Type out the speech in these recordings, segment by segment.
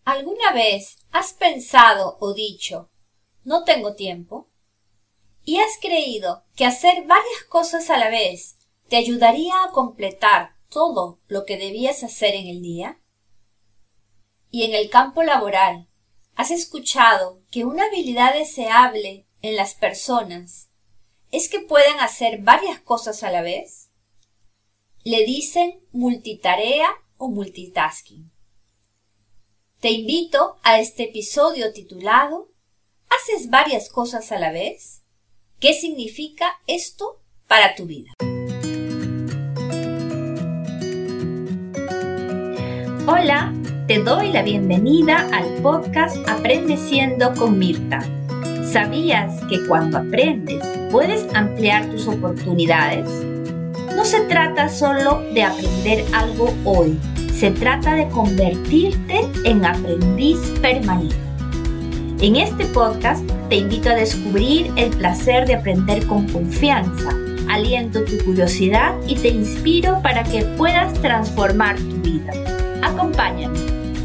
¿Alguna vez has pensado o dicho, no tengo tiempo? ¿Y has creído que hacer varias cosas a la vez te ayudaría a completar todo lo que debías hacer en el día? Y en el campo laboral, ¿has escuchado que una habilidad deseable en las personas es que puedan hacer varias cosas a la vez? Le dicen multitarea o multitasking. Te invito a este episodio titulado ¿Haces varias cosas a la vez? ¿Qué significa esto para tu vida? Hola, te doy la bienvenida al podcast Aprende Siendo con Mirta. ¿Sabías que cuando aprendes puedes ampliar tus oportunidades? No se trata solo de aprender algo hoy, se trata de convertirte en aprendiz permanente. En este podcast te invito a descubrir el placer de aprender con confianza, aliento tu curiosidad y te inspiro para que puedas transformar tu vida. Acompáñame.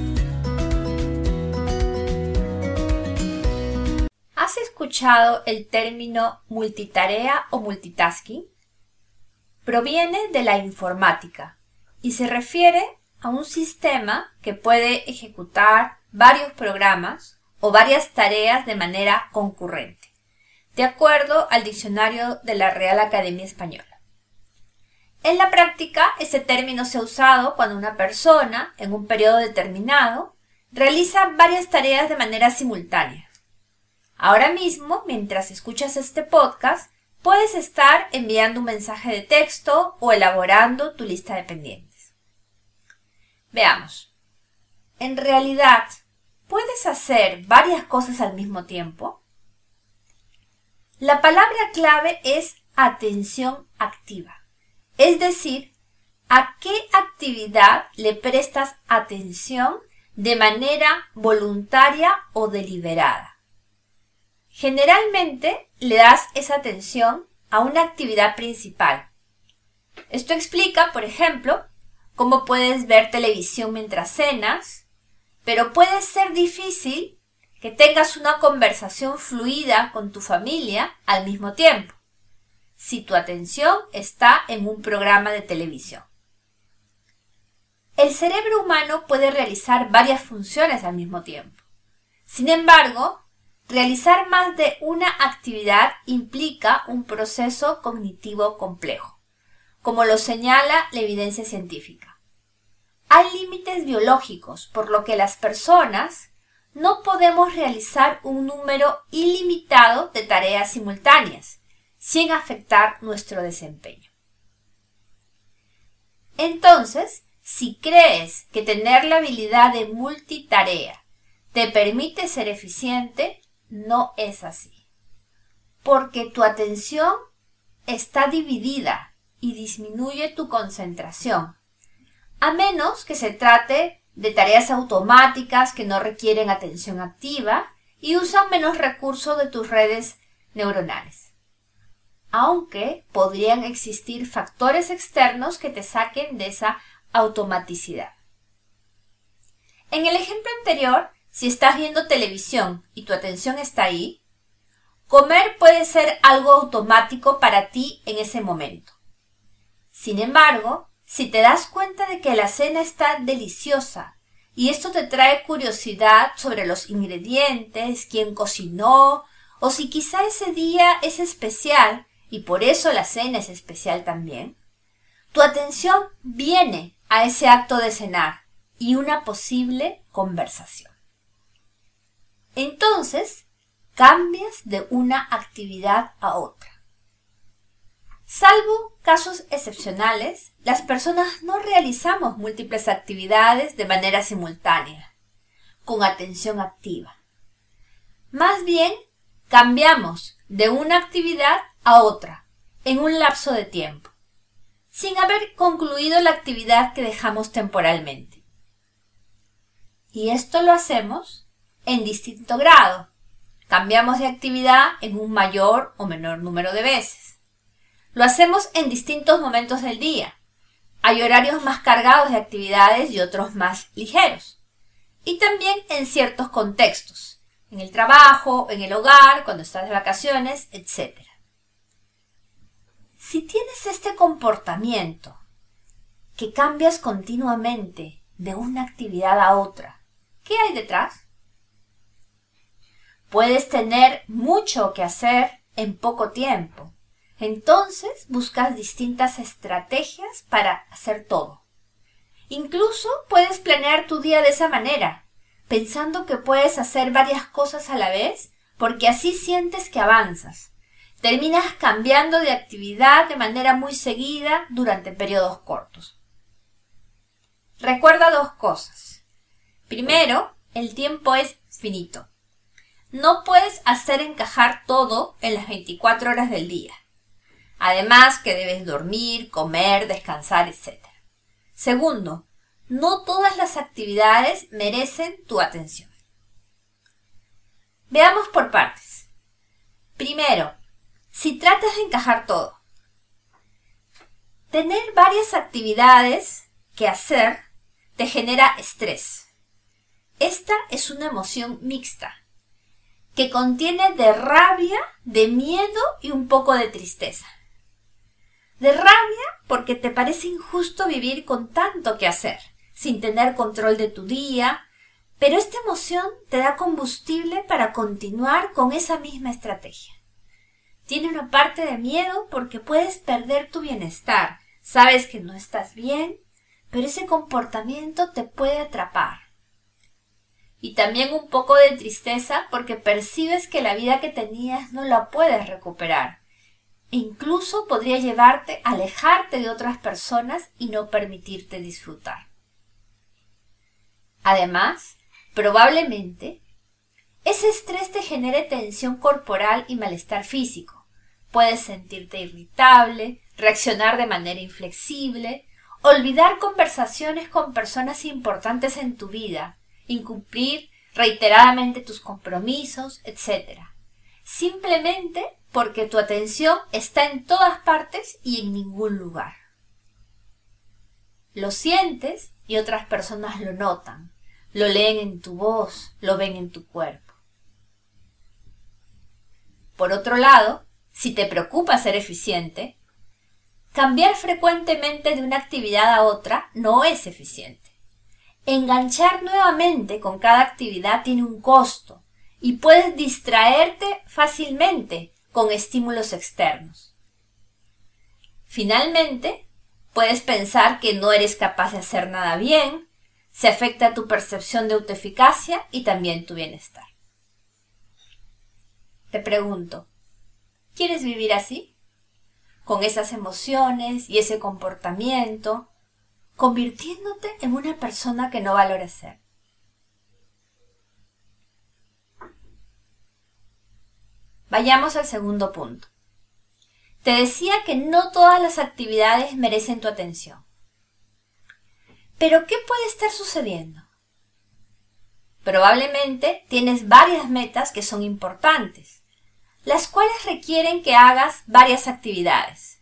¿Has escuchado el término multitarea o multitasking? Proviene de la informática y se refiere a un sistema que puede ejecutar varios programas o varias tareas de manera concurrente, de acuerdo al diccionario de la Real Academia Española. En la práctica, este término se ha usado cuando una persona, en un periodo determinado, realiza varias tareas de manera simultánea. Ahora mismo, mientras escuchas este podcast, puedes estar enviando un mensaje de texto o elaborando tu lista de pendientes. Veamos. En realidad, ¿puedes hacer varias cosas al mismo tiempo? La palabra clave es atención activa, es decir, ¿a qué actividad le prestas atención de manera voluntaria o deliberada? Generalmente le das esa atención a una actividad principal. Esto explica, por ejemplo, cómo puedes ver televisión mientras cenas, pero puede ser difícil que tengas una conversación fluida con tu familia al mismo tiempo, si tu atención está en un programa de televisión. El cerebro humano puede realizar varias funciones al mismo tiempo. Sin embargo, realizar más de una actividad implica un proceso cognitivo complejo, como lo señala la evidencia científica. Hay límites biológicos, por lo que las personas no podemos realizar un número ilimitado de tareas simultáneas, sin afectar nuestro desempeño. Entonces, si crees que tener la habilidad de multitarea te permite ser eficiente, no es así, porque tu atención está dividida y disminuye tu concentración, a menos que se trate de tareas automáticas que no requieren atención activa y usan menos recursos de tus redes neuronales, aunque podrían existir factores externos que te saquen de esa automaticidad. En el ejemplo anterior, si estás viendo televisión y tu atención está ahí, comer puede ser algo automático para ti en ese momento. Sin embargo, si te das cuenta de que la cena está deliciosa y esto te trae curiosidad sobre los ingredientes, quién cocinó, o si quizá ese día es especial y por eso la cena es especial también, tu atención viene a ese acto de cenar y una posible conversación. Entonces, cambias de una actividad a otra. Salvo casos excepcionales, las personas no realizamos múltiples actividades de manera simultánea, con atención activa. Más bien, cambiamos de una actividad a otra en un lapso de tiempo, sin haber concluido la actividad que dejamos temporalmente. Y esto lo hacemos en distinto grado. Cambiamos de actividad en un mayor o menor número de veces. Lo hacemos en distintos momentos del día. Hay horarios más cargados de actividades y otros más ligeros. y también en ciertos contextos, en el trabajo, en el hogar, cuando estás de vacaciones, etc. Si tienes este comportamiento que cambias continuamente de una actividad a otra, ¿qué hay detrás? Puedes tener mucho que hacer en poco tiempo. Entonces buscas distintas estrategias para hacer todo. Incluso puedes planear tu día de esa manera, pensando que puedes hacer varias cosas a la vez, porque así sientes que avanzas. Terminas cambiando de actividad de manera muy seguida durante periodos cortos. Recuerda dos cosas. Primero, el tiempo es finito. No puedes hacer encajar todo en las 24 horas del día. Además que debes dormir, comer, descansar, etc. Segundo, no todas las actividades merecen tu atención. Veamos por partes. Primero, si tratas de encajar todo. Tener varias actividades que hacer te genera estrés. Esta es una emoción mixta, que contiene de rabia, de miedo y un poco de tristeza. De rabia porque te parece injusto vivir con tanto que hacer, sin tener control de tu día, pero esta emoción te da combustible para continuar con esa misma estrategia. Tiene una parte de miedo porque puedes perder tu bienestar, sabes que no estás bien, pero ese comportamiento te puede atrapar. Y también un poco de tristeza porque percibes que la vida que tenías no la puedes recuperar. E incluso podría llevarte a alejarte de otras personas y no permitirte disfrutar. Además, probablemente, ese estrés te genere tensión corporal y malestar físico. Puedes sentirte irritable, reaccionar de manera inflexible, olvidar conversaciones con personas importantes en tu vida, incumplir reiteradamente tus compromisos, etc. Simplemente porque tu atención está en todas partes y en ningún lugar. Lo sientes y otras personas lo notan, lo leen en tu voz, lo ven en tu cuerpo. Por otro lado, si te preocupa ser eficiente, cambiar frecuentemente de una actividad a otra no es eficiente. Enganchar nuevamente con cada actividad tiene un costo y puedes distraerte fácilmente con estímulos externos. Finalmente, puedes pensar que no eres capaz de hacer nada bien, se afecta tu percepción de autoeficacia y también tu bienestar. Te pregunto, ¿quieres vivir así? Con esas emociones y ese comportamiento, convirtiéndote en una persona que no valora ser. Vayamos al segundo punto. Te decía que no todas las actividades merecen tu atención. ¿Pero qué puede estar sucediendo? Probablemente tienes varias metas que son importantes, las cuales requieren que hagas varias actividades,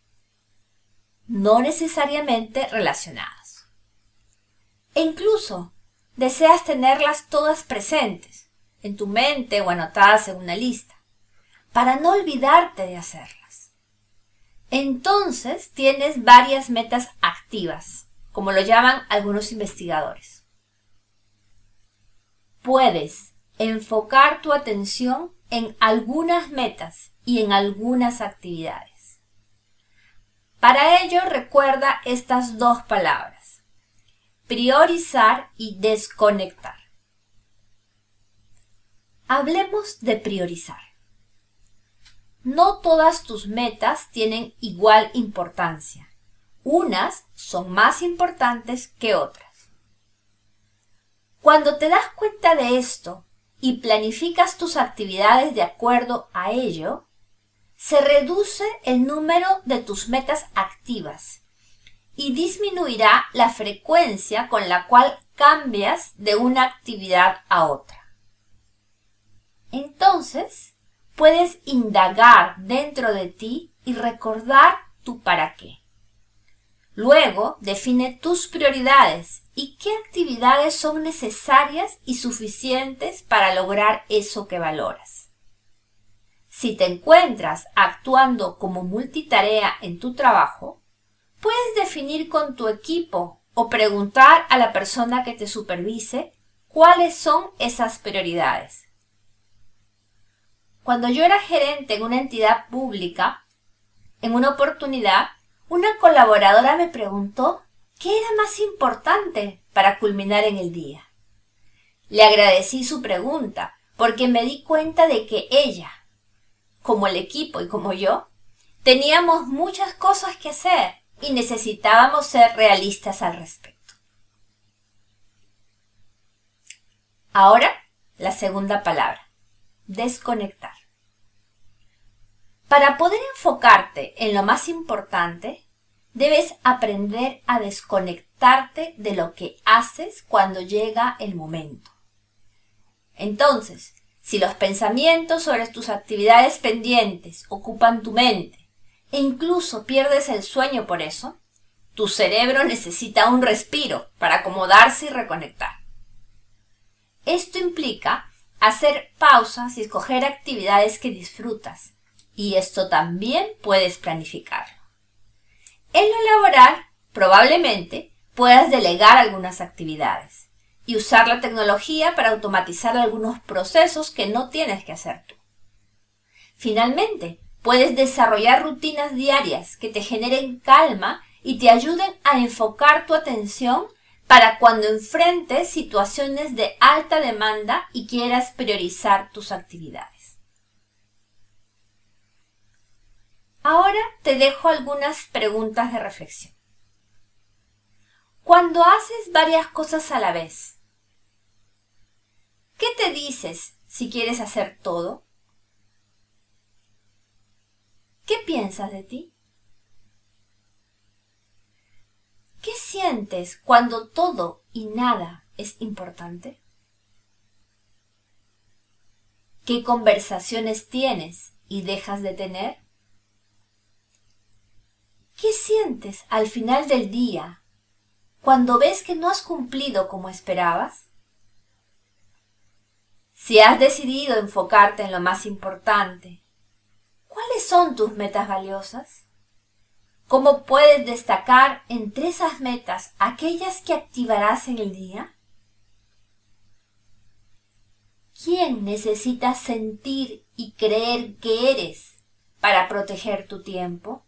no necesariamente relacionadas. E incluso deseas tenerlas todas presentes, en tu mente o anotadas en una lista, para no olvidarte de hacerlas. Entonces tienes varias metas activas, como lo llaman algunos investigadores. Puedes enfocar tu atención en algunas metas y en algunas actividades. Para ello recuerda estas dos palabras: priorizar y desconectar. Hablemos de priorizar. No todas tus metas tienen igual importancia. Unas son más importantes que otras. Cuando te das cuenta de esto y planificas tus actividades de acuerdo a ello, se reduce el número de tus metas activas y disminuirá la frecuencia con la cual cambias de una actividad a otra. Entonces, puedes indagar dentro de ti y recordar tu para qué. Luego, define tus prioridades y qué actividades son necesarias y suficientes para lograr eso que valoras. Si te encuentras actuando como multitarea en tu trabajo, puedes definir con tu equipo o preguntar a la persona que te supervise cuáles son esas prioridades. Cuando yo era gerente en una entidad pública, en una oportunidad, una colaboradora me preguntó qué era más importante para culminar en el día. Le agradecí su pregunta porque me di cuenta de que ella, como el equipo y como yo, teníamos muchas cosas que hacer y necesitábamos ser realistas al respecto. Ahora, la segunda palabra, desconectar. Para poder enfocarte en lo más importante, debes aprender a desconectarte de lo que haces cuando llega el momento. Entonces, si los pensamientos sobre tus actividades pendientes ocupan tu mente e incluso pierdes el sueño por eso, tu cerebro necesita un respiro para acomodarse y reconectar. Esto implica hacer pausas y escoger actividades que disfrutas, y esto también puedes planificarlo. En lo laboral, probablemente puedas delegar algunas actividades y usar la tecnología para automatizar algunos procesos que no tienes que hacer tú. Finalmente, puedes desarrollar rutinas diarias que te generen calma y te ayuden a enfocar tu atención para cuando enfrentes situaciones de alta demanda y quieras priorizar tus actividades. Ahora te dejo algunas preguntas de reflexión. Cuando haces varias cosas a la vez, ¿qué te dices si quieres hacer todo? ¿Qué piensas de ti? ¿Qué sientes cuando todo y nada es importante? ¿Qué conversaciones tienes y dejas de tener? ¿Qué sientes al final del día cuando ves que no has cumplido como esperabas? Si has decidido enfocarte en lo más importante, ¿cuáles son tus metas valiosas? ¿Cómo puedes destacar entre esas metas aquellas que activarás en el día? ¿Quién necesitas sentir y creer que eres para proteger tu tiempo?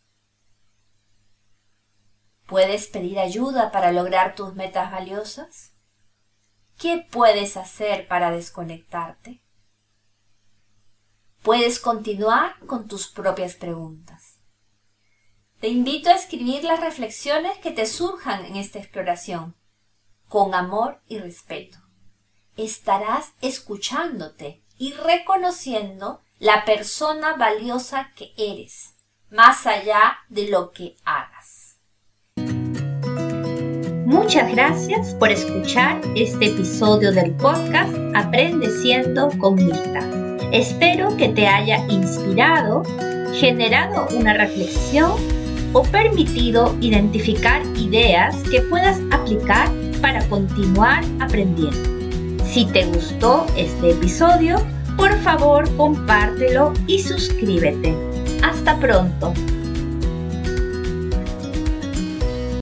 ¿Puedes pedir ayuda para lograr tus metas valiosas? ¿Qué puedes hacer para desconectarte? Puedes continuar con tus propias preguntas. Te invito a escribir las reflexiones que te surjan en esta exploración, con amor y respeto. Estarás escuchándote y reconociendo la persona valiosa que eres, más allá de lo que hagas. Muchas gracias por escuchar este episodio del podcast Aprende Siendo con Mirta. Espero que te haya inspirado, generado una reflexión o permitido identificar ideas que puedas aplicar para continuar aprendiendo. Si te gustó este episodio, por favor compártelo y suscríbete. Hasta pronto.